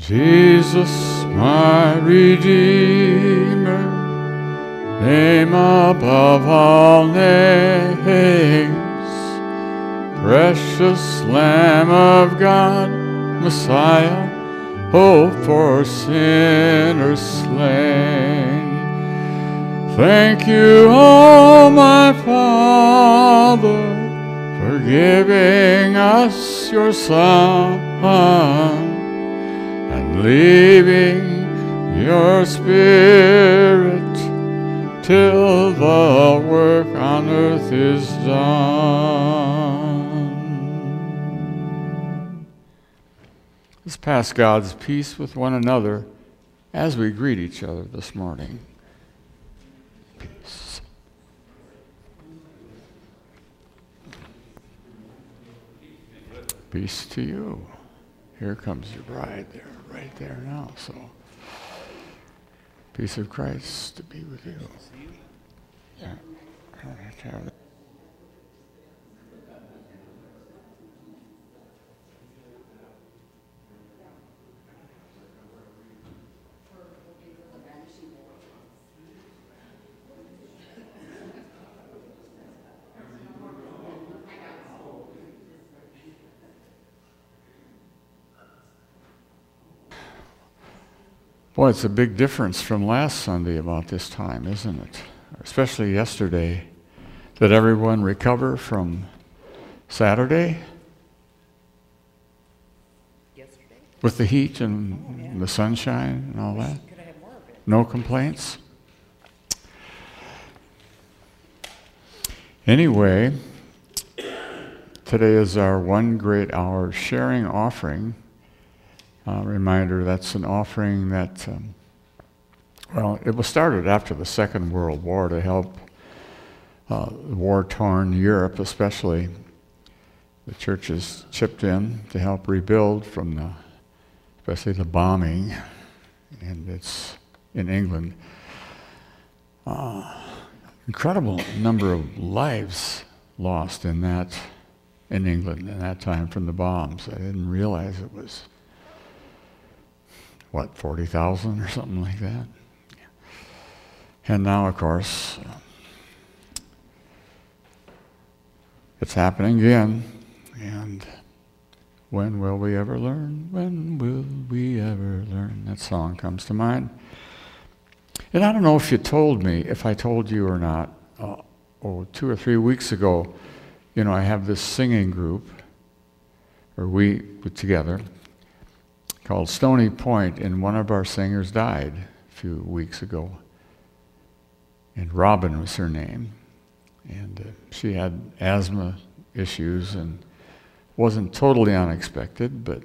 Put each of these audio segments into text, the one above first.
Jesus, my Redeemer, name above all names, precious Lamb of God, Messiah, hope for sinners slain. Thank you, oh my Father, for giving us your Son and leaving your Spirit till the work on earth is done. Let's pass God's peace with one another as we greet each other this morning. Peace. Peace to you. Here comes your bride there, right there now. So, peace of Christ to be with you. Yeah. Boy, it's a big difference from last Sunday about this time, isn't it? Especially yesterday. Did everyone recover from Saturday? Yesterday? With the heat and the sunshine and all that? Could I have more of it? No complaints? Anyway, today is our One Great Hour sharing offering. Reminder, that's an offering that, it was started after the Second World War to help war-torn Europe, especially. The churches chipped in to help rebuild from especially the bombing, and it's in England. Incredible number of lives lost in England in that time from the bombs. I didn't realize it was 40,000 or something like that? And now, of course, it's happening again. And when will we ever learn? When will we ever learn? That song comes to mind. And I don't know if I told you or not, 2 or 3 weeks ago, I have this singing group, or we put together, called Stony Point, and one of our singers died a few weeks ago. And Robin was her name. And she had asthma issues, and wasn't totally unexpected, but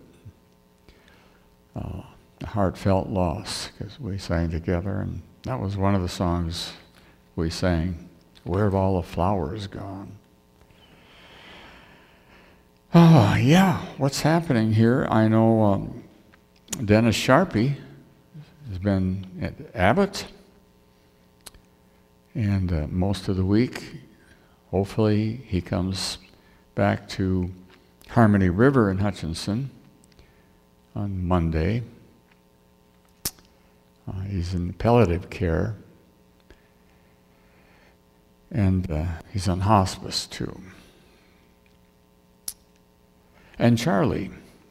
a heartfelt loss, because we sang together, and that was one of the songs we sang, Where Have All the Flowers Gone? What's happening here? I know Dennis Sharpie has been at Abbott, and most of the week, hopefully he comes back to Harmony River in Hutchinson on Monday. He's in palliative care, and he's on hospice too. And Charlie,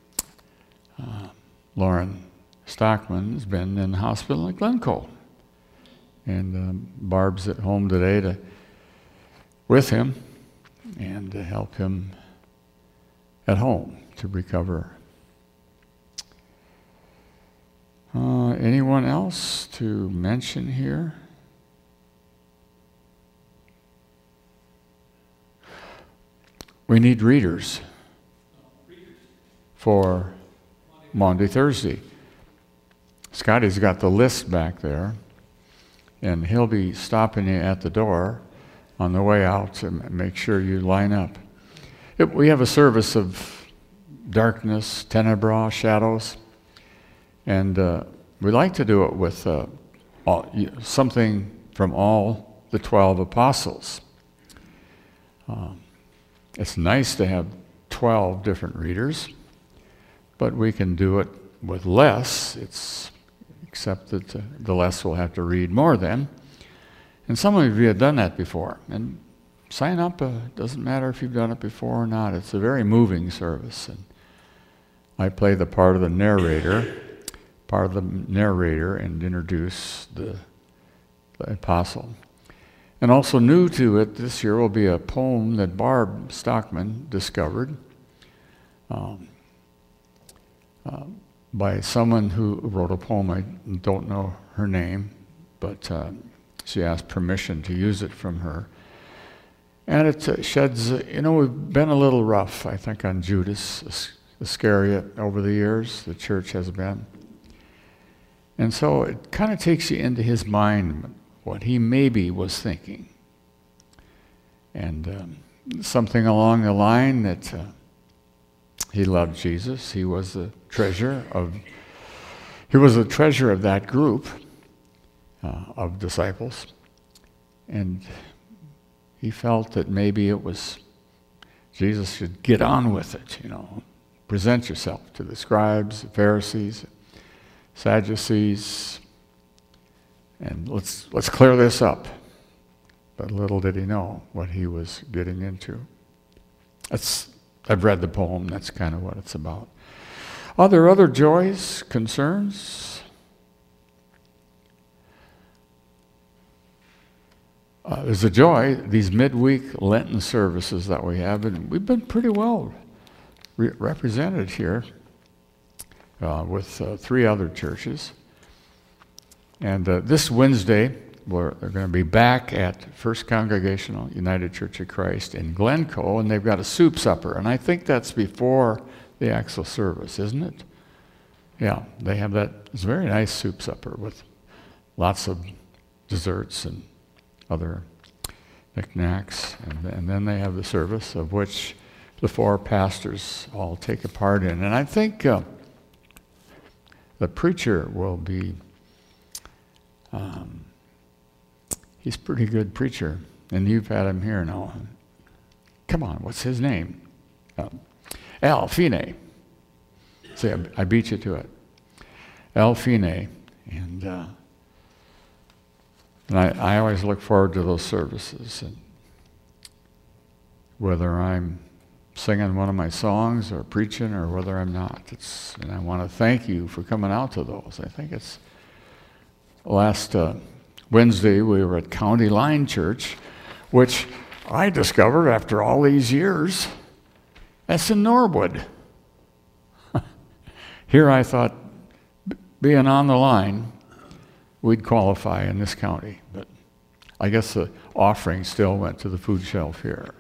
Lauren Stockman, has been in the hospital at Glencoe. And Barb's at home today with him and to help him at home to recover. Anyone else to mention here? We need readers for Monday, Thursday. Scotty's got the list back there, and he'll be stopping you at the door on the way out to make sure you line up. We have a service of darkness, tenebra, shadows, and we like to do it with something from all the 12 apostles. It's nice to have 12 different readers, but we can do it with less, except that the less will have to read more then. And some of you have done that before. And sign up. Doesn't matter if you've done it before or not. It's a very moving service. And I play the part of the narrator, and introduce the apostle. And also new to it this year will be a poem that Barb Stockman discovered by someone who wrote a poem. I don't know her name, but she asked permission to use it from her. And it sheds, we've been a little rough, I think, on Judas Iscariot over the years. The church has been. And so it kind of takes you into his mind, what he maybe was thinking. And something along the line that he loved Jesus. He was the treasure of that group of disciples. And he felt that maybe it was Jesus should get on with it, Present yourself to the scribes, the Pharisees, Sadducees, and let's clear this up. But little did he know what he was getting into. I've read the poem. That's kind of what it's about. Are there other joys, concerns? There's a joy, these midweek Lenten services that we have, and we've been pretty well represented here with 3 other churches. And this Wednesday, they're going to be back at First Congregational United Church of Christ in Glencoe, and they've got a soup supper. And I think that's before the actual service, isn't it? Yeah, they have that. It's a very nice soup supper with lots of desserts and other knickknacks. And then they have the service, of which the 4 pastors all take a part in. And I think the preacher will be... he's a pretty good preacher, and you've had him here now. Come on, what's his name? Al Finney. See, I beat you to it. Al Finney. And I always look forward to those services. And whether I'm singing one of my songs or preaching or whether I'm not. And I want to thank you for coming out to those. I think it's last Wednesday we were at County Line Church, which I discovered after all these years. That's in Norwood. Here I thought, being on the line, we'd qualify in this county. But I guess the offering still went to the food shelf here.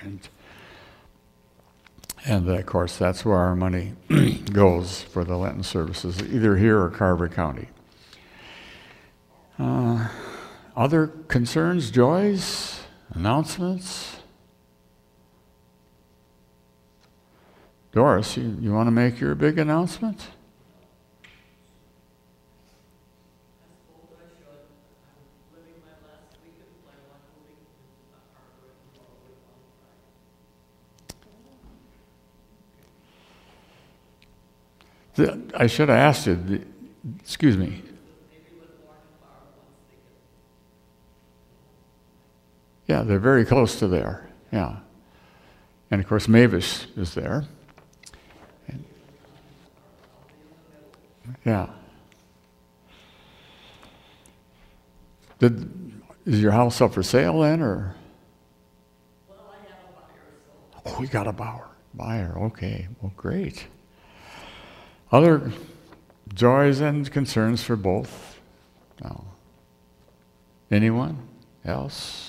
And of course, that's where our money goes for the Lenten services, either here or Carver County. Other concerns, joys, announcements? Doris, you want to make your big announcement? I should have asked you, excuse me. Yeah, they're very close to there, yeah. And of course, Mavis is there. Yeah. Is your house up for sale then, or? Well, I have a buyer. So. Oh, you got a buyer. Okay, well, great. Other joys and concerns for both? No. Anyone else?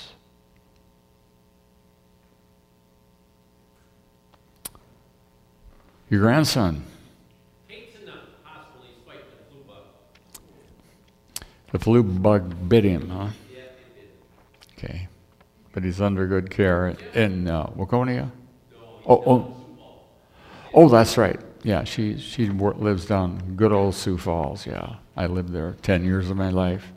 Your grandson? Kate's in the hospital. He's fighting the flu bug. The flu bug bit him, huh? Yeah, it did. Okay. But he's under good care in Waconia? No, Oh, that's right. Yeah, she lives down good old Sioux Falls. Yeah, I lived there 10 years of my life.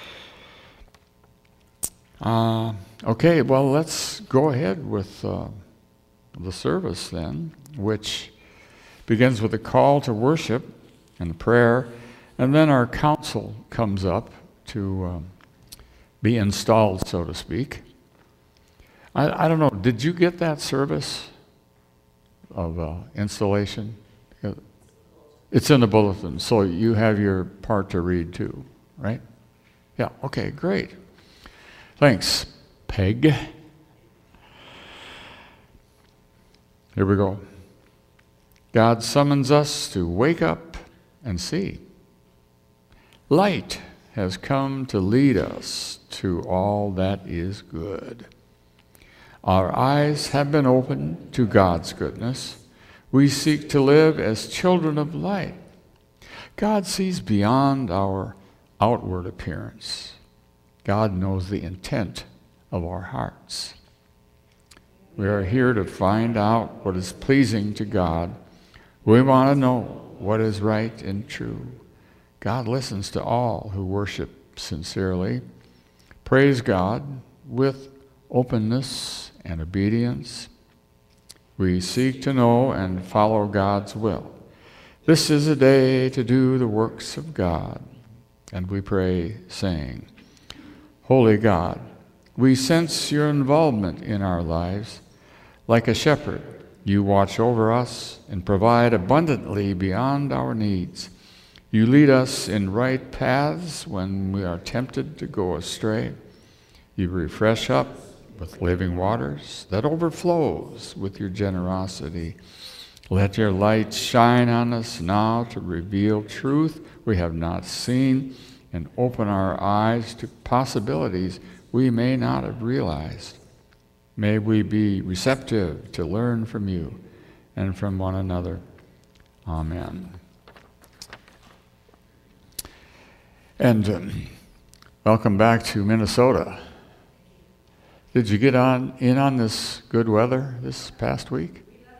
Okay, well, let's go ahead with the service then, which begins with a call to worship and a prayer, and then our council comes up to be installed, so to speak. I don't know, did you get that service of installation? It's in the bulletin, so you have your part to read too, right? Yeah, okay, great. Thanks, Peg. Here we go. God summons us to wake up and see. Light has come to lead us to all that is good. Our eyes have been opened to God's goodness. We seek to live as children of light. God sees beyond our outward appearance. God knows the intent of our hearts. We are here to find out what is pleasing to God. We want to know what is right and true. God listens to all who worship sincerely. Praise God with openness and obedience. We seek to know and follow God's will. This is a day to do the works of God. And we pray, saying, Holy God, we sense your involvement in our lives. Like a shepherd, you watch over us and provide abundantly beyond our needs. You lead us in right paths when we are tempted to go astray. You refresh us with living waters that overflows with your generosity. Let your light shine on us now to reveal truth we have not seen and open our eyes to possibilities we may not have realized. May we be receptive to learn from you and from one another. Amen. And welcome back to Minnesota. Did you get in on this good weather this past week?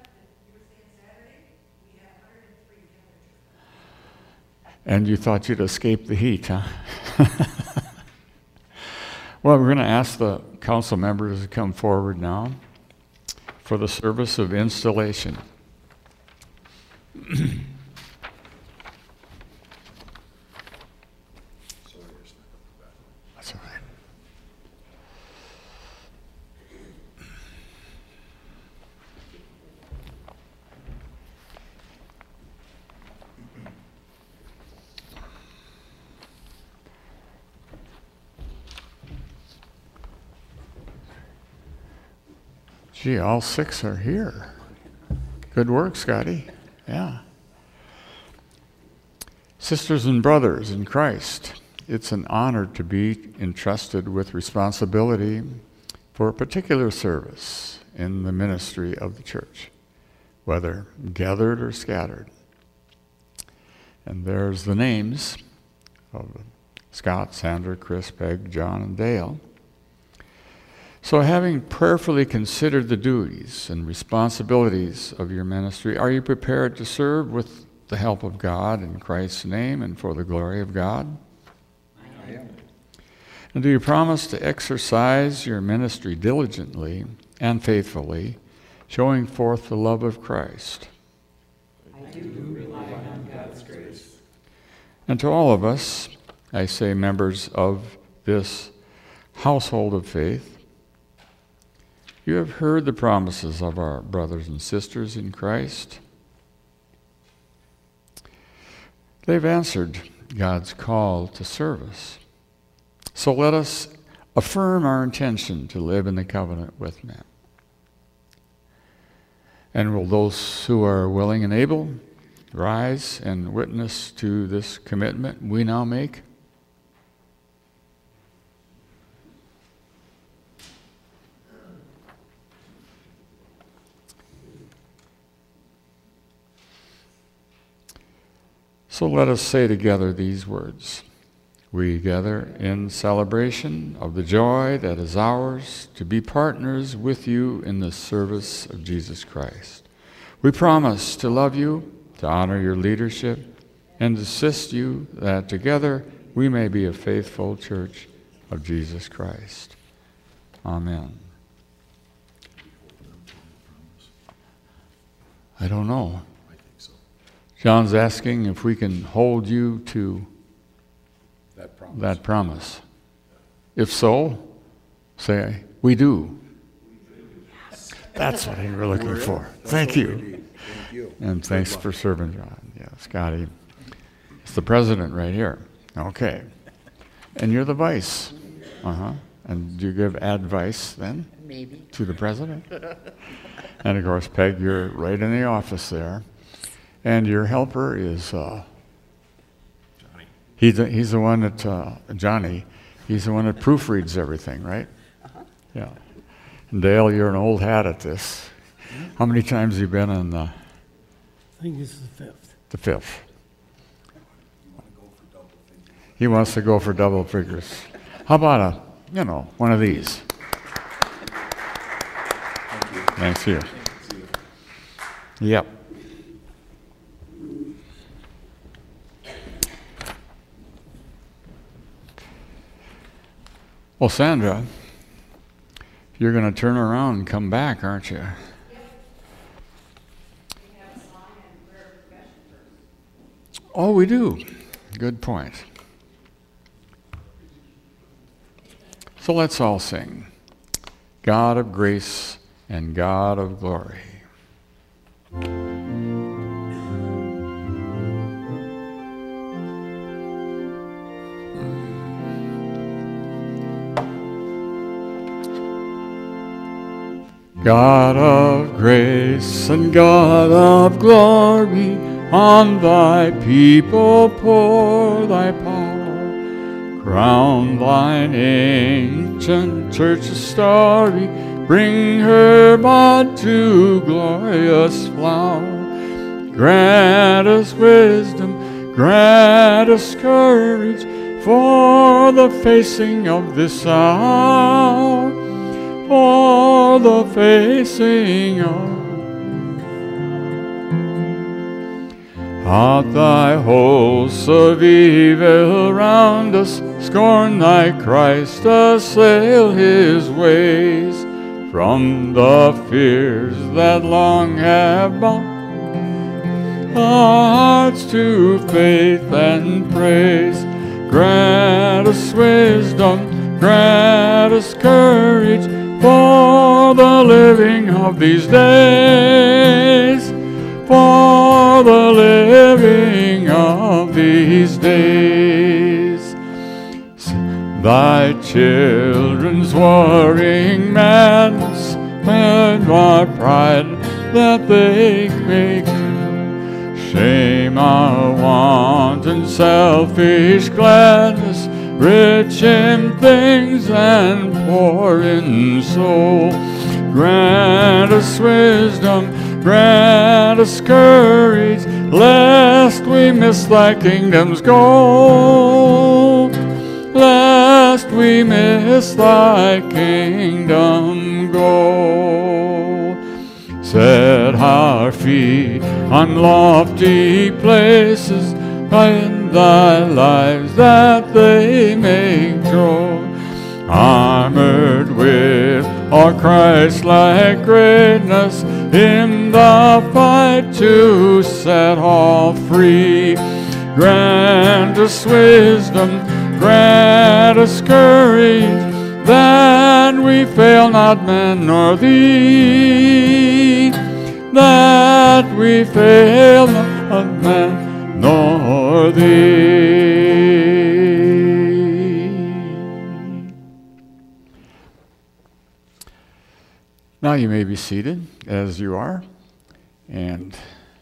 And you thought you'd escape the heat, huh? Well, we're going to ask the council members to come forward now for the service of installation. That's all right. Gee, all six are here. Good work, Scotty. Yeah. Sisters and brothers in Christ, it's an honor to be entrusted with responsibility for a particular service in the ministry of the church, whether gathered or scattered. And there's the names of Scott, Sandra, Chris, Peg, John, and Dale. So having prayerfully considered the duties and responsibilities of your ministry, are you prepared to serve with the help of God in Christ's name and for the glory of God? I am. And do you promise to exercise your ministry diligently and faithfully, showing forth the love of Christ? I do rely on God's grace. And to all of us, I say members of this household of faith, you have heard the promises of our brothers and sisters in Christ. They've answered God's call to service. So let us affirm our intention to live in the covenant with them. And will those who are willing and able rise and witness to this commitment we now make? So let us say together these words. We gather in celebration of the joy that is ours to be partners with you in the service of Jesus Christ. We promise to love you, to honor your leadership, and to assist you that together we may be a faithful church of Jesus Christ. Amen. I don't know. John's asking if we can hold you to that promise. If so, say, we do. That's what we were looking for. Thank you. Thank you. And thanks for serving, John. Yeah, Scotty. It's the president right here. Okay. And you're the vice. Uh-huh. And do you give advice then? Maybe. To the president? And of course, Peg, you're right in the office there. And your helper is Johnny. He's the one that Johnny. He's the one that proofreads everything, right? Uh-huh. Yeah. And Dale, you're an old hat at this. How many times have you been on I think this is the fifth. the fifth? He wants to go for double figures. How about one of these? Thanks you. Yep. Well, Sandra, you're going to turn around and come back, aren't you? Oh, we do. Good point. So let's all sing. God of grace and God of glory. God of grace and God of glory, on thy people pour thy power. Crown thine ancient church's story, bring her bud to glorious flower. Grant us wisdom, grant us courage, for the facing of this hour. For the facing of out thy hosts of evil round us, scorn thy Christ, assail his ways. From the fears that long have bound our hearts to faith and praise, grant us wisdom, grant us courage, for the living of these days, for the living of these days. Thy children's warring madness and our pride that they make shame our wanton selfish gladness, rich in things and poor in soul. Grant us wisdom, grant us courage, lest we miss thy kingdom's goal. Lest we miss thy kingdom goal. Set our feet on lofty places, in thy lives that they may grow, armored with all Christ-like greatness, in the fight to set all free. Grant us wisdom, grant us courage, that we fail not man nor thee, that we fail not man nor thee. Now you may be seated as you are, and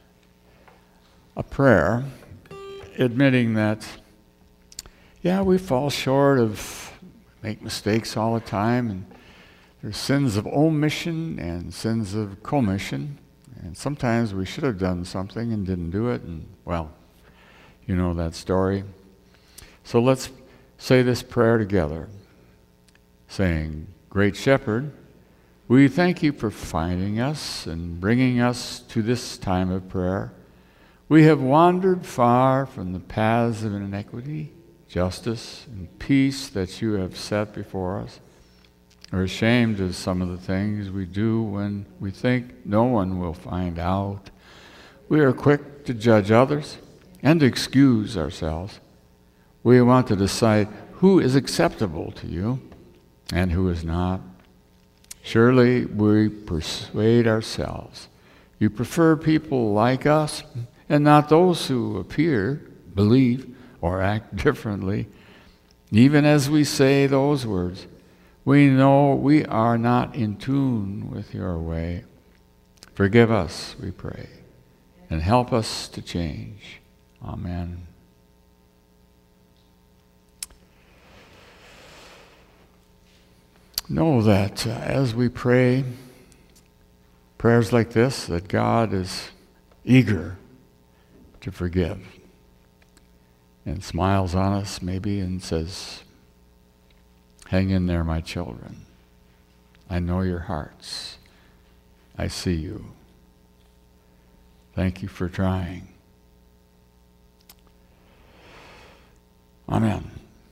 a prayer admitting that, yeah, we fall short of, make mistakes all the time, and there's sins of omission and sins of commission, and sometimes we should have done something and didn't do it, and well, you know that story. So let's say this prayer together, saying, Great Shepherd, we thank you for finding us and bringing us to this time of prayer. We have wandered far from the paths of iniquity, justice, and peace that you have set before us. We're ashamed of some of the things we do when we think no one will find out. we are quick to judge others and to excuse ourselves. We want to decide who is acceptable to you and who is not. Surely we persuade ourselves. You prefer people like us and not those who appear, believe, or act differently. Even as we say those words, we know we are not in tune with your way. Forgive us, we pray, and help us to change. Amen. Know that as we pray prayers like this, that God is eager to forgive and smiles on us maybe and says, hang in there, my children. I know your hearts. I see you. Thank you for trying. Amen.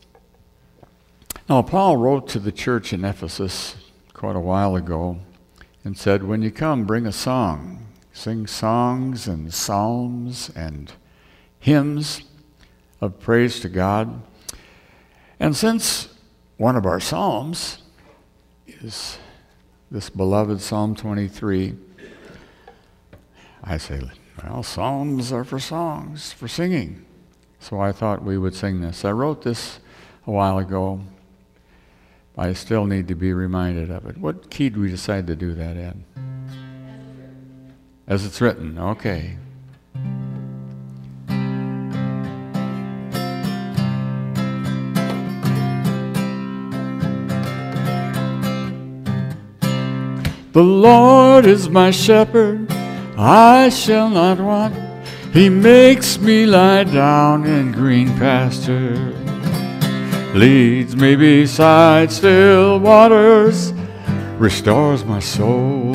Now, Paul wrote to the church in Ephesus quite a while ago and said, when you come, bring a song. Sing songs and psalms and hymns of praise to God. And since one of our psalms is this beloved Psalm 23, I say, well, psalms are for songs, for singing. So I thought we would sing this. I wrote this a while ago. I still need to be reminded of it. What key do we decide to do that in? As it's written, okay. The Lord is my shepherd, I shall not want. He makes me lie down in green pasture. Leads me beside still waters, restores my soul.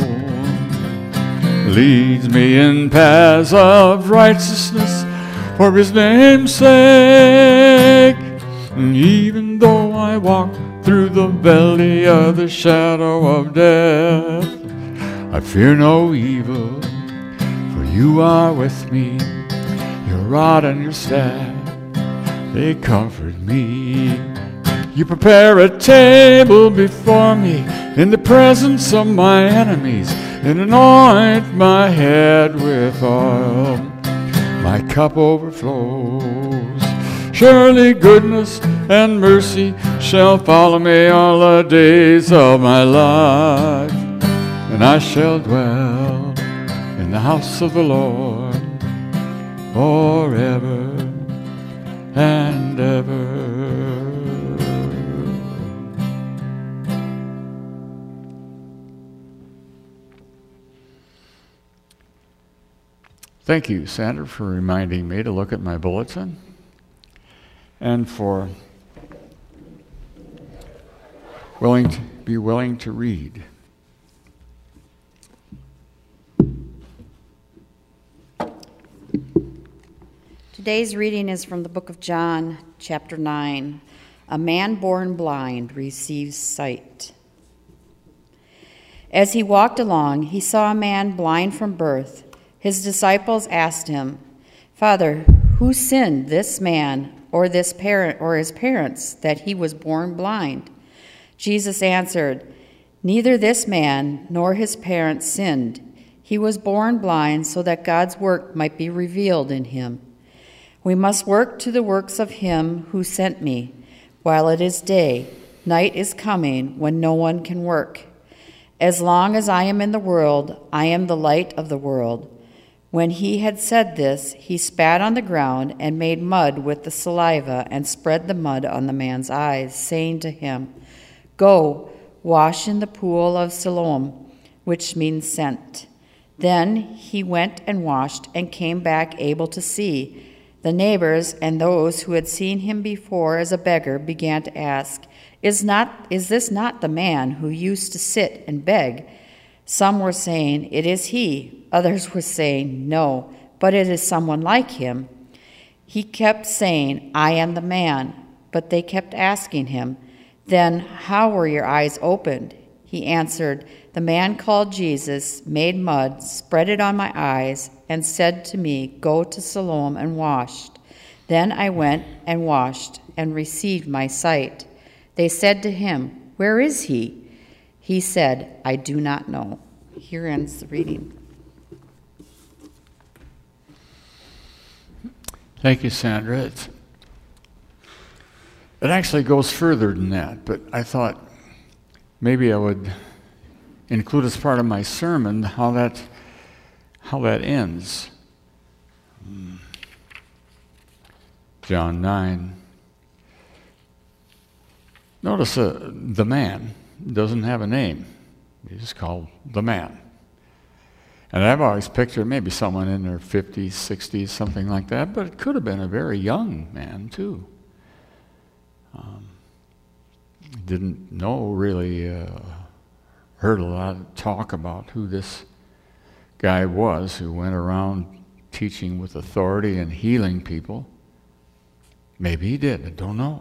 Leads me in paths of righteousness for his name's sake. And even though I walk through the valley of the shadow of death, I fear no evil, for you are with me. Your rod and your staff, they comfort me. You prepare a table before me in the presence of my enemies, and anoint my head with oil. My cup overflows. Surely goodness and mercy shall follow me all the days of my life, and I shall dwell in the house of the Lord forever and ever. Thank you, Sandra, for reminding me to look at my bulletin and for be willing to read. Today's reading is from the book of John, chapter 9. A man born blind receives sight. As he walked along, he saw a man blind from birth. His disciples asked him, "Father, who sinned, this man or this parent or his parents, that he was born blind?" Jesus answered, "Neither this man nor his parents sinned. He was born blind so that God's work might be revealed in him. We must work to the works of him who sent me. While it is day, night is coming when no one can work. As long as I am in the world, I am the light of the world." When he had said this, he spat on the ground and made mud with the saliva and spread the mud on the man's eyes, saying to him, "Go, wash in the pool of Siloam," which means sent. Then he went and washed and came back able to see. The neighbors and those who had seen him before as a beggar began to ask, Is this not the man who used to sit and beg?" Some were saying, "It is he." Others were saying, "No, but it is someone like him." He kept saying, "I am the man." But they kept asking him, "Then how were your eyes opened?" He answered, "The man called Jesus made mud, spread it on my eyes, and said to me, 'Go to Siloam and wash.' Then I went and washed and received my sight." They said to him, "Where is he?" He said, "I do not know." Here ends the reading. Thank you, Sandra. It actually goes further than that, but I thought maybe I would include as part of my sermon how that ends. John 9. Notice the man doesn't have a name. He's called the man. And I've always pictured maybe someone in their 50s, 60s, something like that, but it could have been a very young man too. Didn't know really, heard a lot of talk about who this guy was who went around teaching with authority and healing people. Maybe he did, I don't know.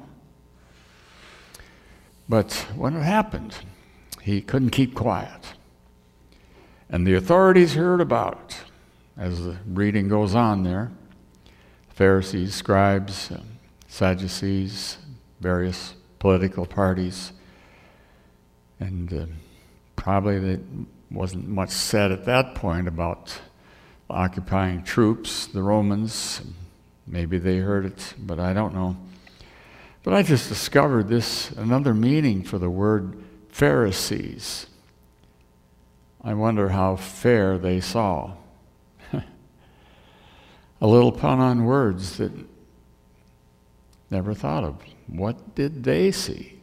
But when it happened, he couldn't keep quiet. And the authorities heard about it. As the reading goes on there, Pharisees, scribes, Sadducees, various political parties, and probably there wasn't much said at that point about occupying troops, the Romans. Maybe they heard it, but I don't know. But I just discovered another meaning for the word Pharisees. I wonder how fair they saw. A little pun on words that never thought of. What did they see?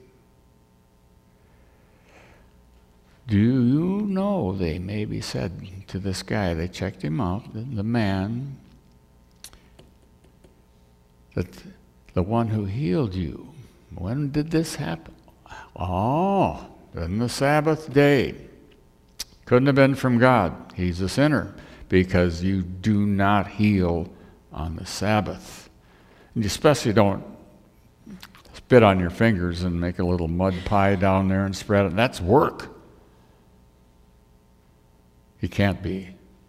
Do you know, they maybe said to this guy, they checked him out, the man, that the one who healed you, when did this happen? Oh, on the Sabbath day. Couldn't have been from God. He's a sinner because you do not heal on the Sabbath. And you especially don't spit on your fingers and make a little mud pie down there and spread it. That's work. He can't be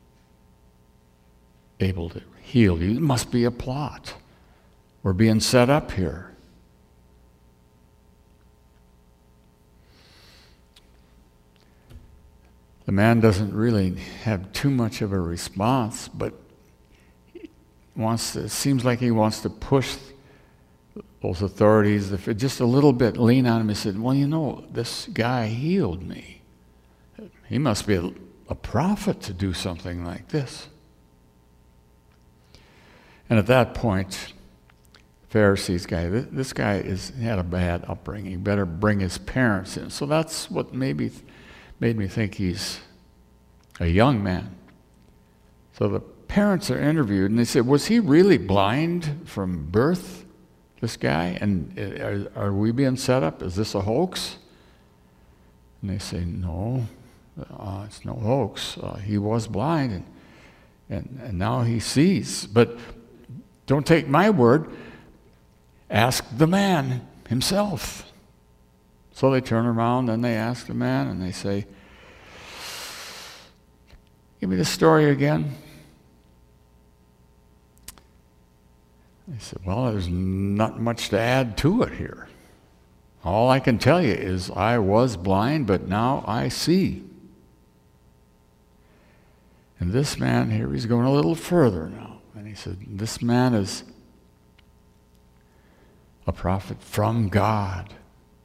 able to heal you. It must be a plot. We're being set up here. The man doesn't really have too much of a response, but it seems like he wants to push those authorities, if it just a little bit, lean on him and said, well, you know, this guy healed me. He must be a prophet to do something like this. And at that point, Pharisees guy, this guy had a bad upbringing. He better bring his parents in. So that's what maybe made me think he's a young man. So the parents are interviewed, and they said, was he really blind from birth, this guy? And are we being set up? Is this a hoax? And they say, no, it's no hoax. He was blind, and now he sees. But don't take my word. Ask the man himself. So they turn around and they ask the man and they say, give me the story again. They said, well, there's not much to add to it here. All I can tell you is I was blind, but now I see. And this man here, he's going a little further now. And he said, this man is a prophet from God.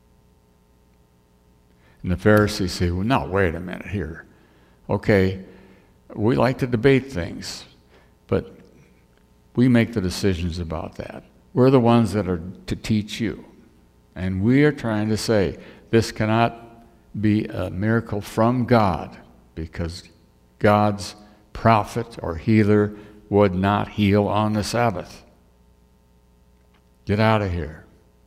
And the Pharisees say, well, now, wait a minute here. Okay, we like to debate things, but we make the decisions about that. We're the ones that are to teach you. And we are trying to say, this cannot be a miracle from God, because God's prophet or healer would not heal on the Sabbath. Get out of here.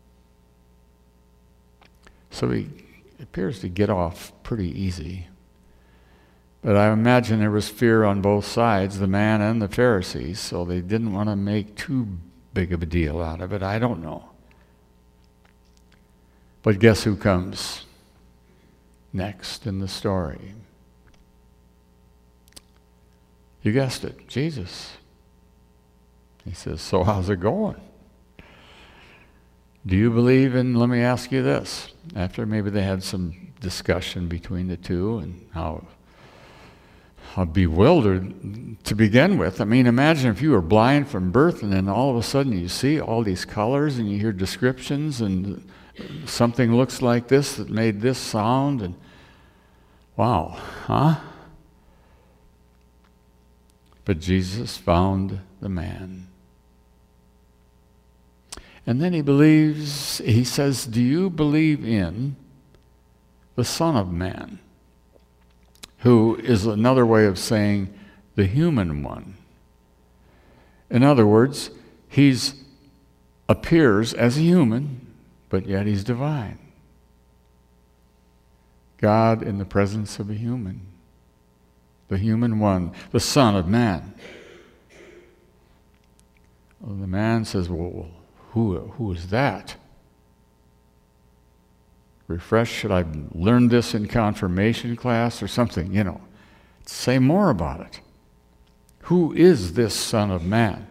So he appears to get off pretty easy. But I imagine there was fear on both sides, the man and the Pharisees, so they didn't want to make too big of a deal out of it. I don't know. But guess who comes? next in the story? You guessed it, Jesus. He says, so how's it going? Do you believe in, let me ask you this, after maybe they had some discussion between the two and how bewildered to begin with. I mean, imagine if you were blind from birth and then all of a sudden you see all these colors and you hear descriptions and something looks like this that made this sound and wow, huh? But Jesus found the man. And then he says, do you believe in the Son of Man? Who is another way of saying the human one. In other words, he appears as a human, but yet he's divine. God in the presence of a human. The human one, the Son of Man. Well, the man says, well, who is that? Refresh, should I learn this in confirmation class or something? Say more about it. Who is this Son of Man?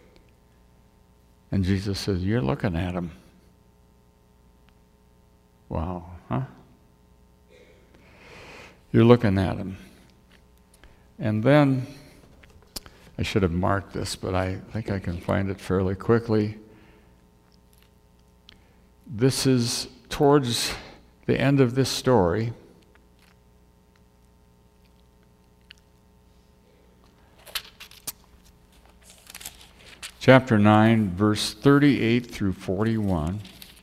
And Jesus says, you're looking at him. Wow, huh? You're looking at him. And then, I should have marked this, but I think I can find it fairly quickly. This is towards the end of this story. Chapter 9, verse 38 through 41.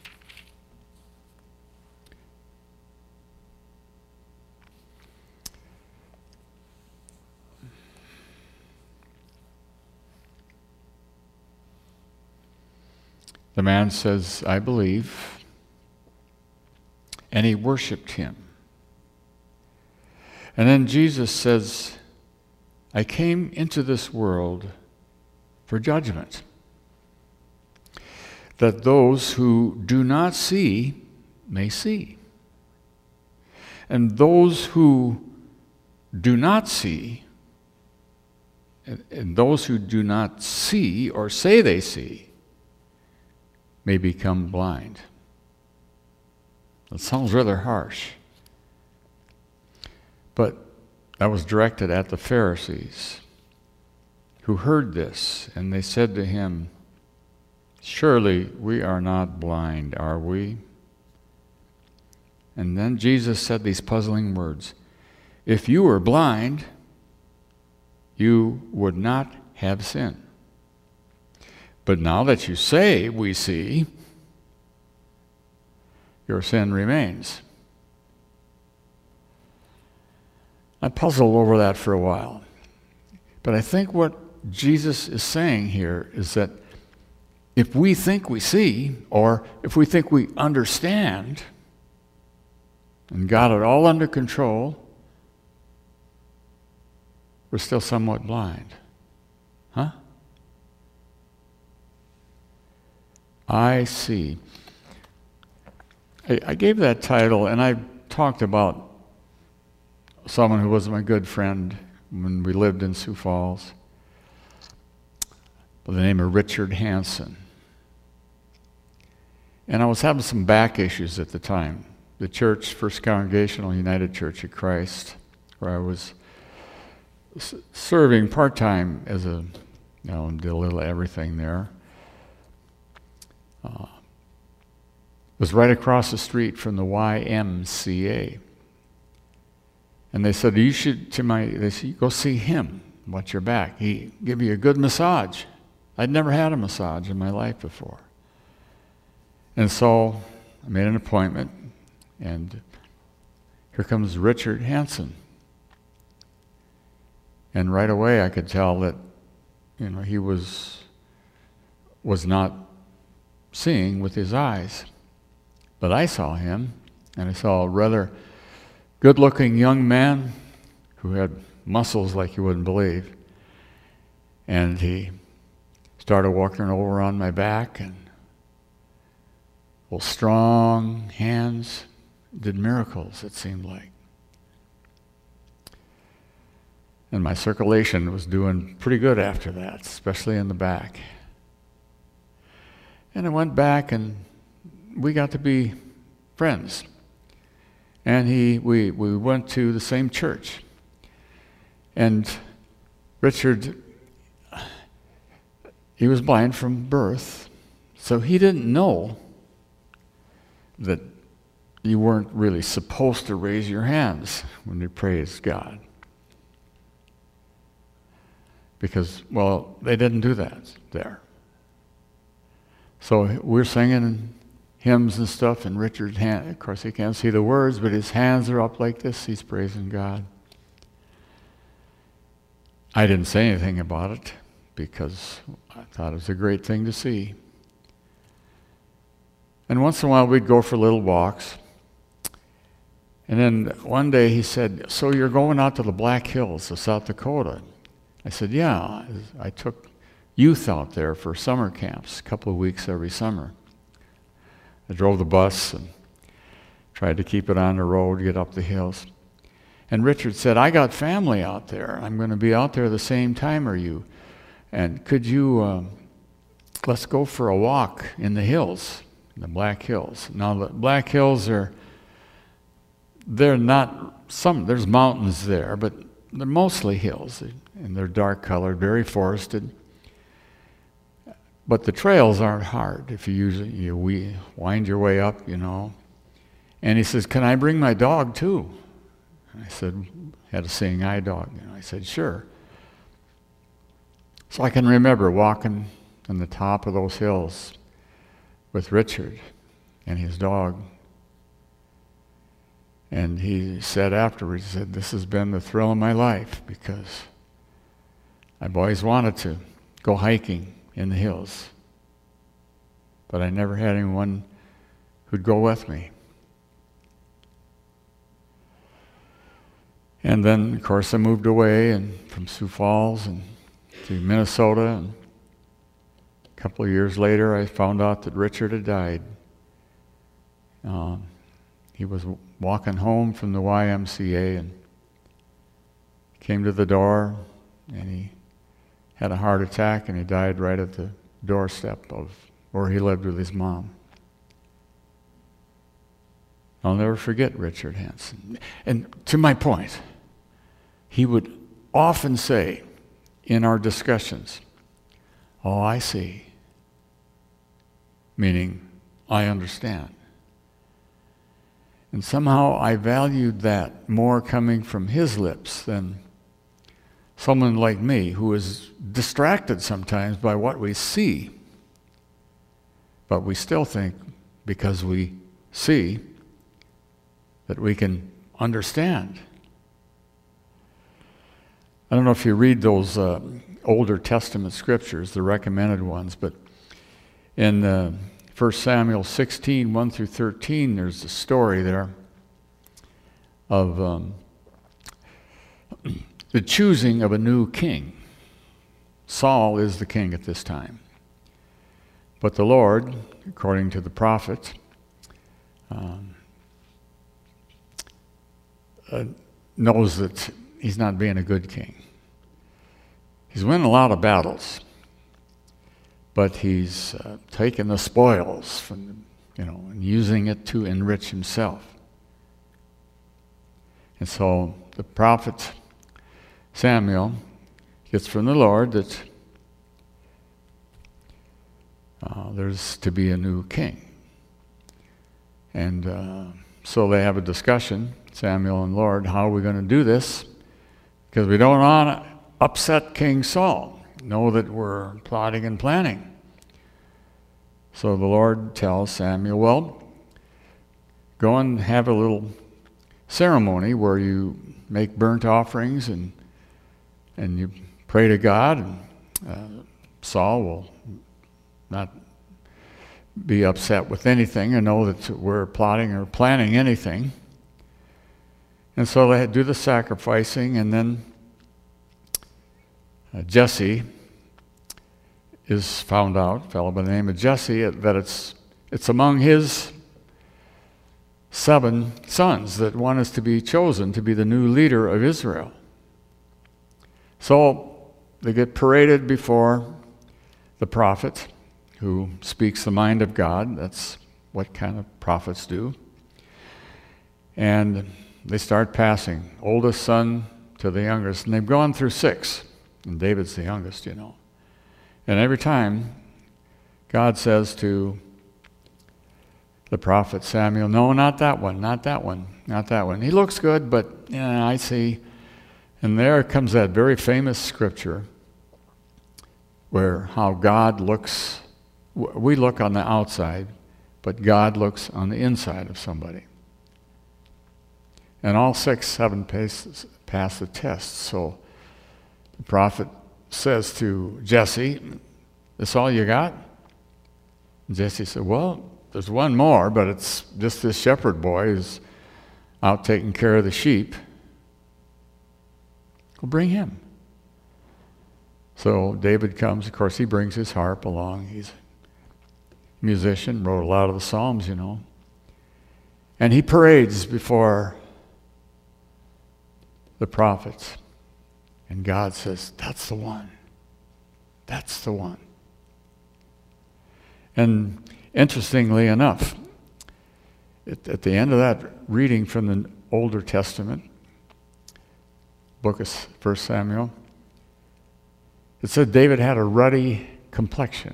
The man says, I believe. And he worshiped him. And then Jesus says, I came into this world for judgment, that those who do not see may see, and those who do not see, and those who do not see or say they see, may become blind. That sounds rather harsh. But that was directed at the Pharisees who heard this, and they said to him, surely we are not blind, are we? And then Jesus said these puzzling words, if you were blind, you would not have sin. But now that you say we see, your sin remains. I puzzled over that for a while. But I think what Jesus is saying here is that if we think we see, or if we think we understand, and got it all under control, we're still somewhat blind. Huh? I see. I gave that title, and I talked about someone who was my good friend when we lived in Sioux Falls, by the name of Richard Hansen. And I was having some back issues at the time. The church, First Congregational United Church of Christ, where I was serving part-time as did a little everything there. Was right across the street from the YMCA. And they said, they said, go see him, watch your back. He give you a good massage. I'd never had a massage in my life before. And so I made an appointment, and here comes Richard Hansen. And right away I could tell that, he was not seeing with his eyes. But I saw him, and I saw a rather good-looking young man who had muscles like you wouldn't believe. And he started walking over on my back, and strong hands, did miracles, it seemed like. And my circulation was doing pretty good after that, especially in the back. And I went back and we got to be friends. And we went to the same church. And Richard, he was blind from birth, so he didn't know that you weren't really supposed to raise your hands when you praise God. Because, well, they didn't do that there. So we're singing hymns and stuff, and Richard's hand, of course he can't see the words, but his hands are up like this, he's praising God. I didn't say anything about it, because I thought it was a great thing to see. And once in a while we'd go for little walks. And then one day he said, "So you're going out to the Black Hills of South Dakota?" I said, "Yeah, I took youth out there for summer camps, a couple of weeks every summer." I drove the bus and tried to keep it on the road, get up the hills. And Richard said, "I got family out there. I'm going to be out there the same time are you. And could you, let's go for a walk in the hills, in the Black Hills." Now, the Black Hills they're not, there's mountains there, but they're mostly hills, and they're dark colored, very forested. But the trails aren't hard if you wind your way up, you know. And he says, "Can I bring my dog too?" And I said, had a seeing eye dog. And I said, "Sure." So I can remember walking on the top of those hills with Richard and his dog. And he said afterwards, he said, "This has been the thrill of my life, because I've always wanted to go hiking in the hills, but I never had anyone who'd go with me." And then, of course, I moved away from Sioux Falls and to Minnesota. And a couple of years later, I found out that Richard had died. He was walking home from the YMCA and came to the door, and he had a heart attack, and he died right at the doorstep of where he lived with his mom. I'll never forget Richard Hansen. And to my point, he would often say in our discussions, "Oh, I see," meaning, "I understand." And somehow I valued that more coming from his lips than someone like me, who is distracted sometimes by what we see. But we still think, because we see, that we can understand. I don't know if you read those Older Testament scriptures, the recommended ones, but in 1 Samuel 16, 1 through 13, there's a story there of the choosing of a new king. Saul is the king at this time. But the Lord, according to the prophet, knows that he's not being a good king. He's winning a lot of battles, but he's taking the spoils from, and using it to enrich himself. And so the prophet Samuel gets from the Lord that there's to be a new king. And so they have a discussion, Samuel and Lord, how are we going to do this? Because we don't want to upset King Saul, know that we're plotting and planning. So the Lord tells Samuel, well, go and have a little ceremony where you make burnt offerings and you pray to God, and Saul will not be upset with anything or know that we're plotting or planning anything. And so they do the sacrificing, and then Jesse is found out, a fellow by the name of Jesse, that it's among his 7 sons that one is to be chosen to be the new leader of Israel. So they get paraded before the prophet who speaks the mind of God. That's what kind of prophets do. And they start passing, oldest son to the youngest. And they've gone through 6. And David's the youngest, you know. And every time God says to the prophet Samuel, no, not that one, not that one, not that one. He looks good, but yeah, I see. And there comes that very famous scripture where how God looks, we look on the outside, but God looks on the inside of somebody. And all 6 haven't passed the test. So the prophet says to Jesse, "This all you got?" And Jesse said, "Well, there's one more, but it's just this shepherd boy who's out taking care of the sheep. Well, bring him." So David comes. Of course, he brings his harp along. He's a musician, wrote a lot of the Psalms, you know. And he parades before the prophets. And God says, "That's the one. That's the one." And interestingly enough, at the end of that reading from the Older Testament, book of 1 Samuel, it said David had a ruddy complexion.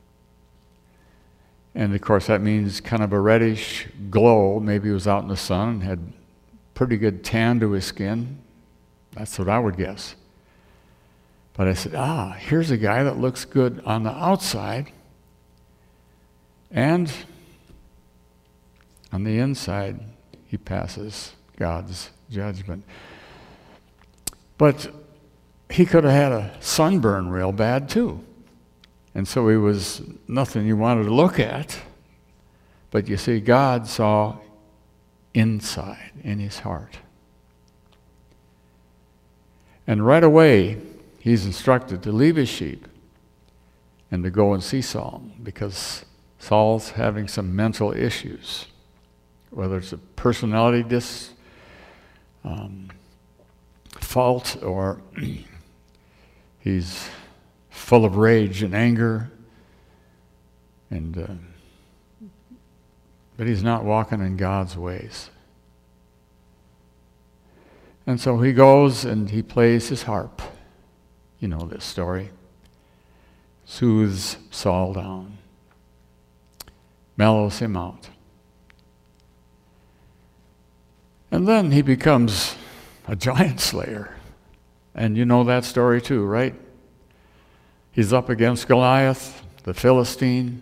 And of course that means kind of a reddish glow. Maybe he was out in the sun and had pretty good tan to his skin. That's what I would guess. But I said, here's a guy that looks good on the outside, and on the inside, he passes God's judgment. But he could have had a sunburn real bad too. And so he was nothing you wanted to look at. But you see, God saw inside, in his heart. And right away, he's instructed to leave his sheep and to go and see Saul, because Saul's having some mental issues, whether it's a personality fault or he's full of rage and anger, and but he's not walking in God's ways. And so he goes and he plays his harp. You know this story. Soothes Saul down. Mellows him out. And then he becomes a giant slayer. And you know that story too, right? He's up against Goliath, the Philistine.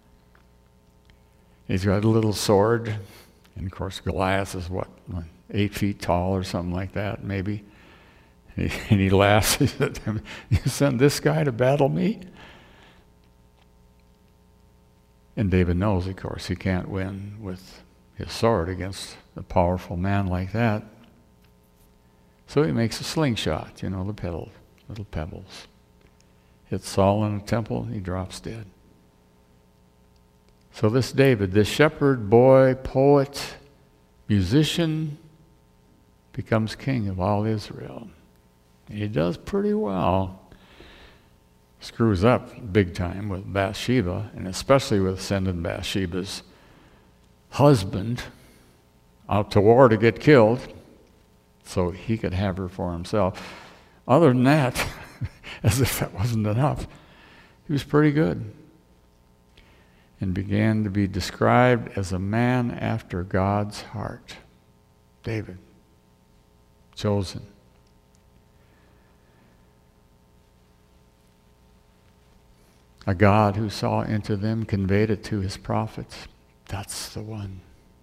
He's got a little sword. And of course Goliath is 8 feet tall or something like that, maybe. And he laughs. He said, "You sent this guy to battle me?" And David knows, of course, he can't win with his sword against a powerful man like that. So he makes a slingshot, the little pebbles. Hits Saul in the temple, he drops dead. So this David, this shepherd boy, poet, musician, becomes king of all Israel. He does pretty well. Screws up big time with Bathsheba, and especially with sending Bathsheba's husband out to war to get killed so he could have her for himself. Other than that, as if that wasn't enough, he was pretty good and began to be described as a man after God's heart. David, chosen. A God who saw into them, conveyed it to his prophets. That's the one.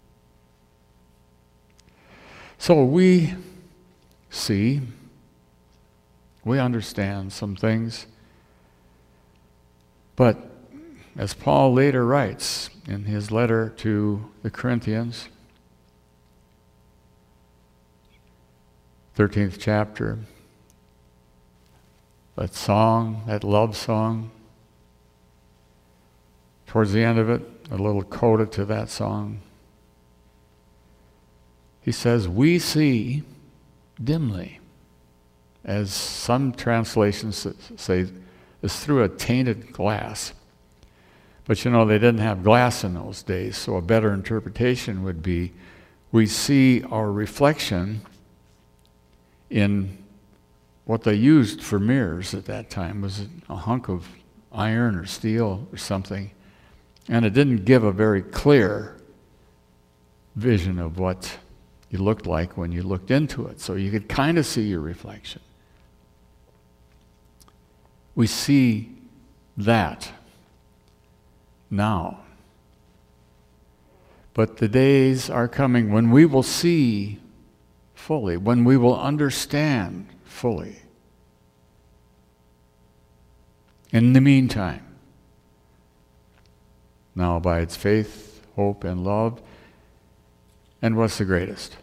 So we see, we understand some things, but as Paul later writes in his letter to the Corinthians, 13th chapter, that song, that love song, towards the end of it, a little coda to that song. he says, we see dimly, as some translations say, is through a tainted glass. But you know, they didn't have glass in those days, so a better interpretation would be, we see our reflection in what they used for mirrors at that time was a hunk of iron or steel or something, and it didn't give a very clear vision of what you looked like when you looked into it, so you could kind of see your reflection. We see that now. But the days are coming when we will see fully, when we will understand fully. In the meantime, now abides faith, hope, and love. And what's the greatest?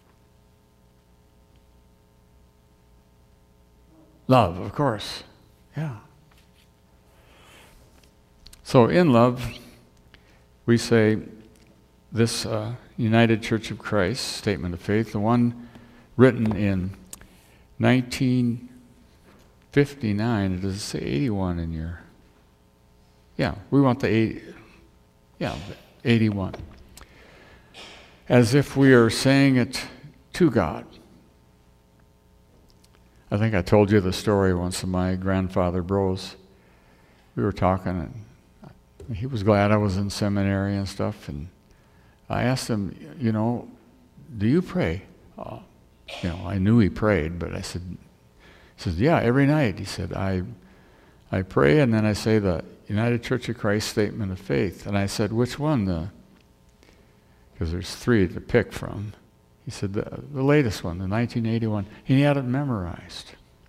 Love, of course. Yeah. So in love, we say this United Church of Christ statement of faith, the one written in 1959, does it say 81 in your? Yeah, we want the 81. As if we are saying it to God. I think I told you the story once of my grandfather Brose. We were talking, and he was glad I was in seminary and stuff, and I asked him, you know, do you pray? You know, I knew he prayed, but I said, he says, yeah, every night. He said, I pray, and then I say the United Church of Christ Statement of Faith. And I said, which one? Because there's 3 to pick from. He said, the latest one, the 1981. And he had it memorized.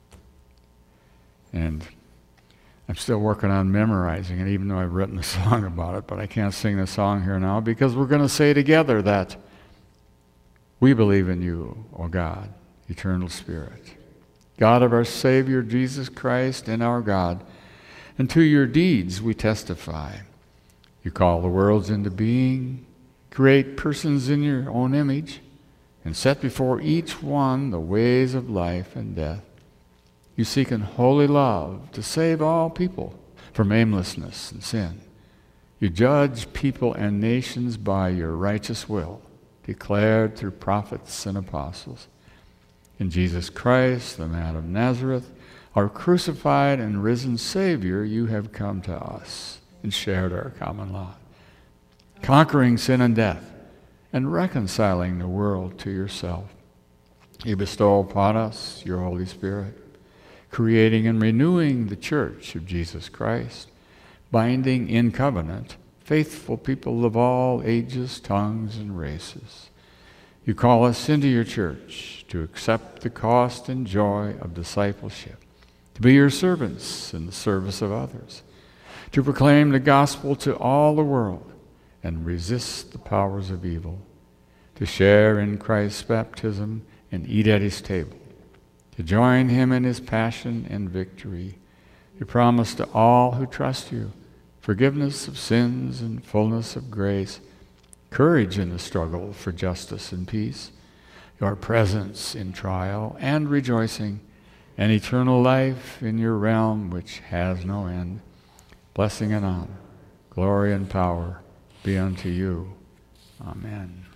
And I'm still working on memorizing it, even though I've written a song about it, but I can't sing the song here now because we're going to say together that we believe in you, O God, eternal Spirit, God of our Savior, Jesus Christ, and our God, and to your deeds we testify. You call the worlds into being, create persons in your own image, and set before each one the ways of life and death. You seek in holy love to save all people from aimlessness and sin. You judge people and nations by your righteous will, declared through prophets and apostles. In Jesus Christ, the man of Nazareth, our crucified and risen Savior, you have come to us and shared our common lot, conquering sin and death and reconciling the world to yourself. You bestow upon us your Holy Spirit, creating and renewing the church of Jesus Christ, binding in covenant faithful people of all ages, tongues, and races. You call us into your church to accept the cost and joy of discipleship, to be your servants in the service of others, to proclaim the gospel to all the world and resist the powers of evil, to share in Christ's baptism and eat at his table, to join him in his passion and victory. You promise to all who trust you forgiveness of sins and fullness of grace, courage in the struggle for justice and peace, your presence in trial and rejoicing, and eternal life in your realm which has no end. Blessing and honor, glory and power be unto you. Amen.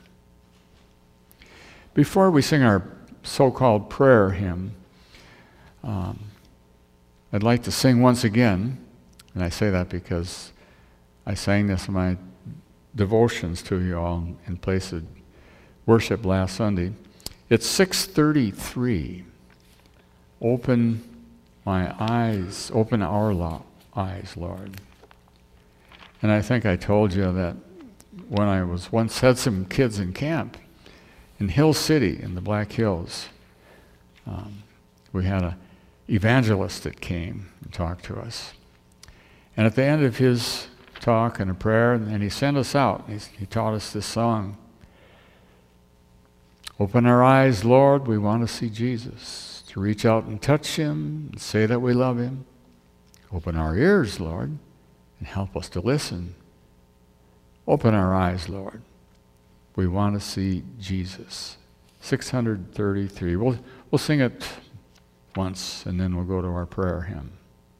Before we sing our so-called prayer hymn, I'd like to sing once again, and I say that because I sang this in my devotions to you all in place of worship last Sunday. It's 633. Open my eyes, open our eyes, Lord. And I think I told you that when I was once had some kids in camp in Hill City in the Black Hills, we had an evangelist that came and talked to us. And at the end of his talk and a prayer, and he sent us out, he taught us this song. Open our eyes, Lord, we want to see Jesus, to reach out and touch him and say that we love him. Open our ears, Lord, and help us to listen. Open our eyes, Lord. We want to see Jesus. 633. We'll sing it once, and then we'll go to our prayer hymn.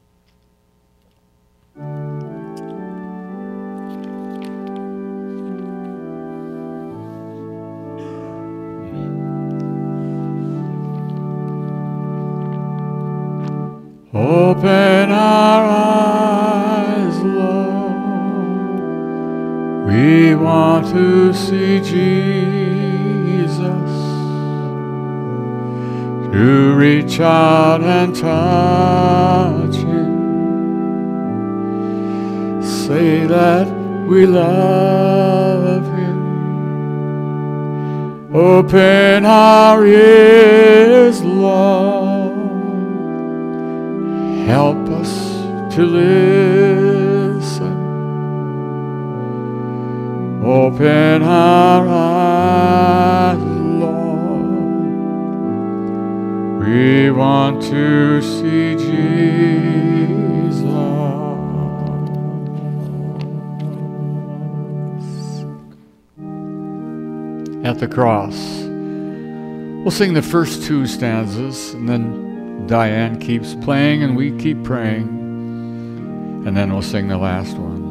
Open our eyes, Lord. We want to see Jesus, to reach out and touch Him, say that we love Him. Open our ears, Lord. Help us to listen. Open our eyes, Lord. We want to see Jesus. At the cross. We'll sing the first two stanzas, and then Diane keeps playing and we keep praying, and then we'll sing the last one.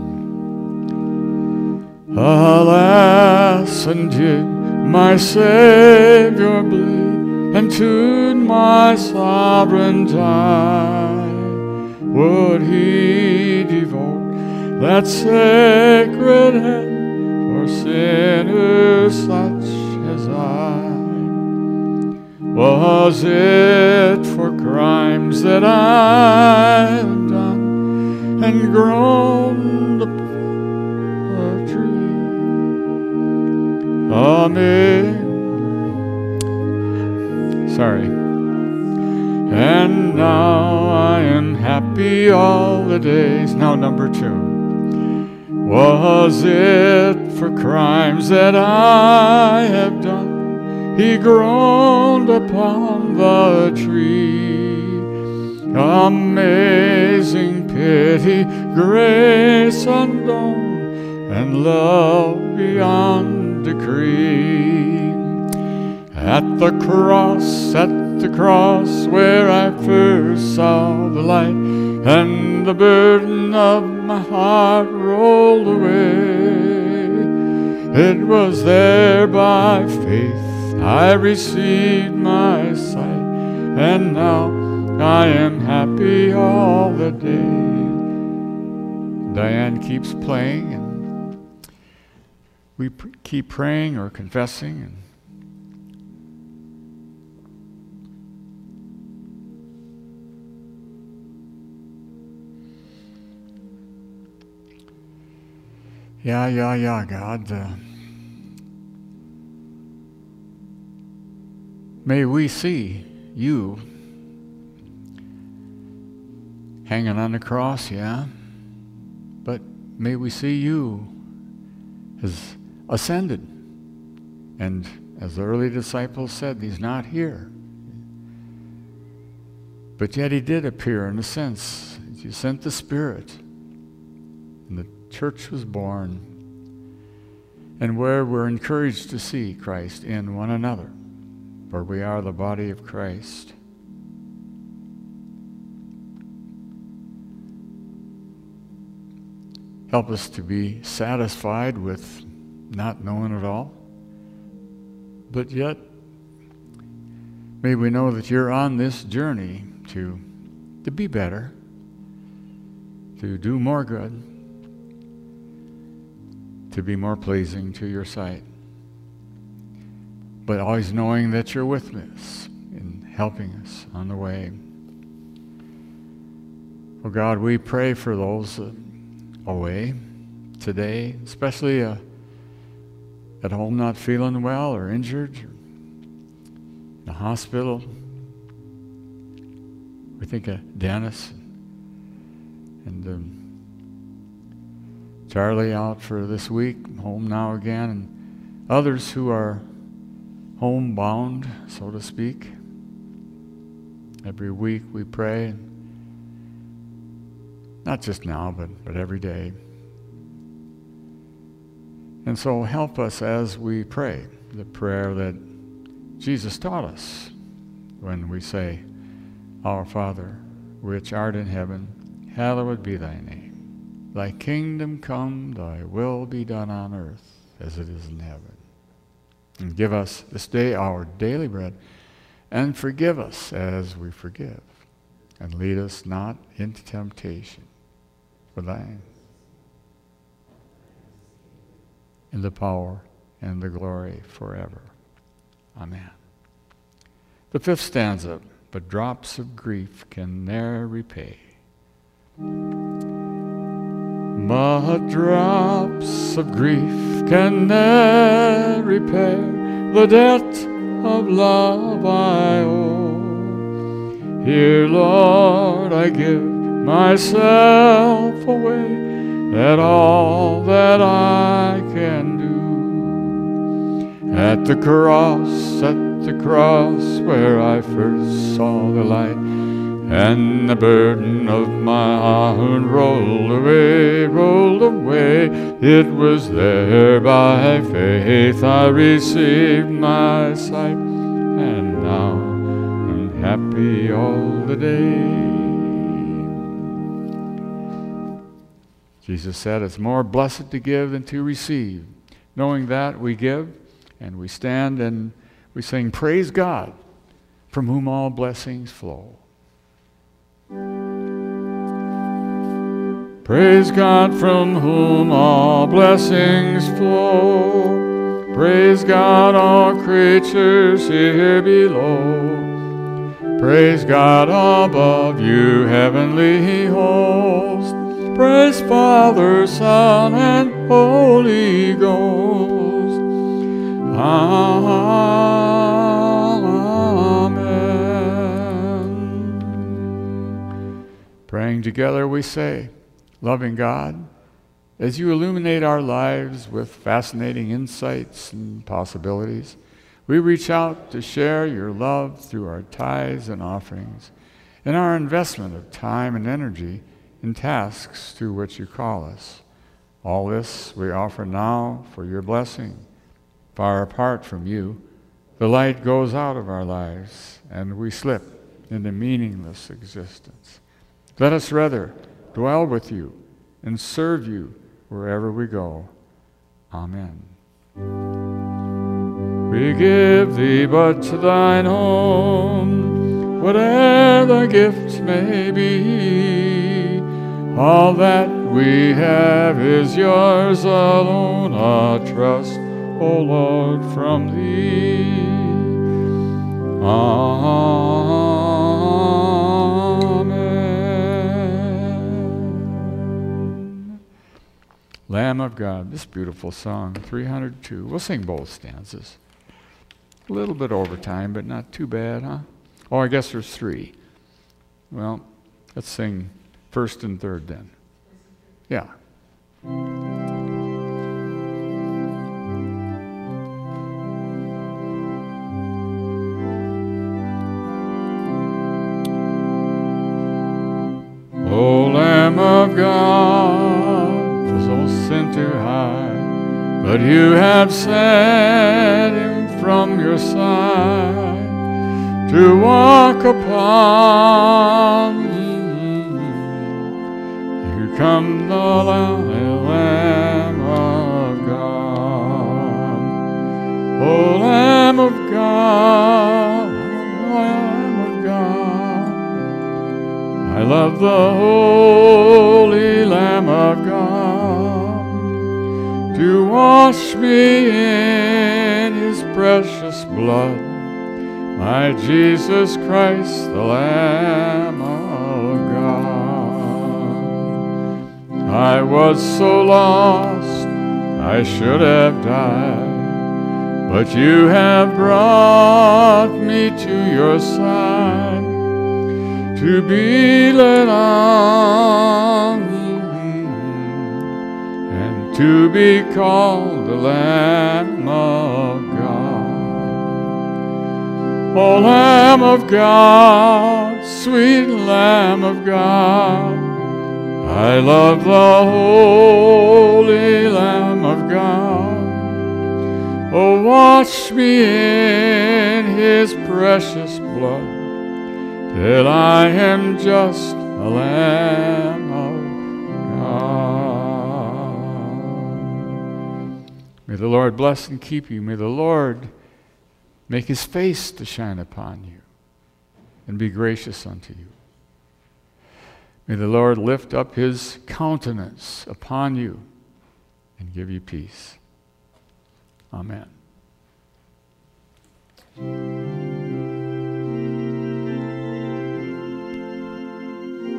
Alas, and did my Savior bleed, and to my sovereign die? Would He devote that sacred head for sinners such as I? Was it for crimes that I have done and groaned upon a tree? Amen. Sorry. And now I am happy all the days. Now number 2. Was it for crimes that I have done? He groaned upon the tree. Amazing pity, grace unknown, and love beyond decree. At the cross where I first saw the light, and the burden of my heart rolled away. It was there by faith I received my sight, and now I am happy all the day. Diane keeps playing, and we keep praying or confessing. And yeah, God. May we see you hanging on the cross, yeah, but may we see you as ascended. And as the early disciples said, He's not here. But yet He did appear in a sense. You sent the Spirit, and the church was born, and where we're encouraged to see Christ in one another. For we are the body of Christ. Help us to be satisfied with not knowing it all, but yet may we know that You're on this journey to be better, to do more good, to be more pleasing to Your sight. But always knowing that You're with us in helping us on the way. Oh God, we pray for those away today, especially at home not feeling well or injured, or in the hospital. We think of Dennis and Charlie out for this week, home now again, and others who are homebound, so to speak. Every week we pray, not just now, but every day. And so help us as we pray, the prayer that Jesus taught us when we say, Our Father, which art in heaven, hallowed be thy name. Thy kingdom come, thy will be done on earth as it is in heaven. And give us this day our daily bread, and forgive us as we forgive. And lead us not into temptation, for thine in the power and the glory forever. Amen. The fifth stanza, but drops of grief can ne'er repay. But drops of grief can ne'er repair the debt of love I owe. Here, Lord, I give myself away, that all that I can do. At the cross where I first saw the light, and the burden of my heart rolled away. It was there by faith I received my sight, and now I'm happy all the day. Jesus said, it's more blessed to give than to receive. Knowing that, we give, and we stand and we sing, Praise God, from whom all blessings flow. Praise God, from whom all blessings flow. Praise God, all creatures here below. Praise God above you, heavenly host. Praise Father, Son, and Holy Ghost. Amen. Praying together we say, loving God, as you illuminate our lives with fascinating insights and possibilities, we reach out to share your love through our tithes and offerings and our investment of time and energy in tasks to which you call us. All this we offer now for your blessing. Far apart from you, the light goes out of our lives and we slip into meaningless existence. Let us rather dwell with you and serve you wherever we go. Amen. We give thee but to thine own, whate'er the gift may be. All that we have is yours alone, a trust, O Lord, from thee. Amen. Lamb of God, this beautiful song, 302. We'll sing both stanzas. A little bit over time, but not too bad, huh? Oh, I guess there's three. Well, let's sing first and third then. Yeah. O Lamb of God, for so sin too high, but you have sent him from your side to walk upon. You come, the Lamb of God. O Lamb of God, Lamb of God. I love the holy Lamb of God to wash me in his precious blood, my Jesus Christ, the Lamb of God. I was so lost, I should have died, but you have brought me to your side to be led on and to be called the Lamb of God. O Lamb of God, sweet Lamb of God, I love the holy Lamb of God Oh, wash me in his precious blood, till I am just a lamb of God. May the Lord bless and keep you. May the Lord make his face to shine upon you and be gracious unto you. May the Lord lift up his countenance upon you and give you peace. Amen.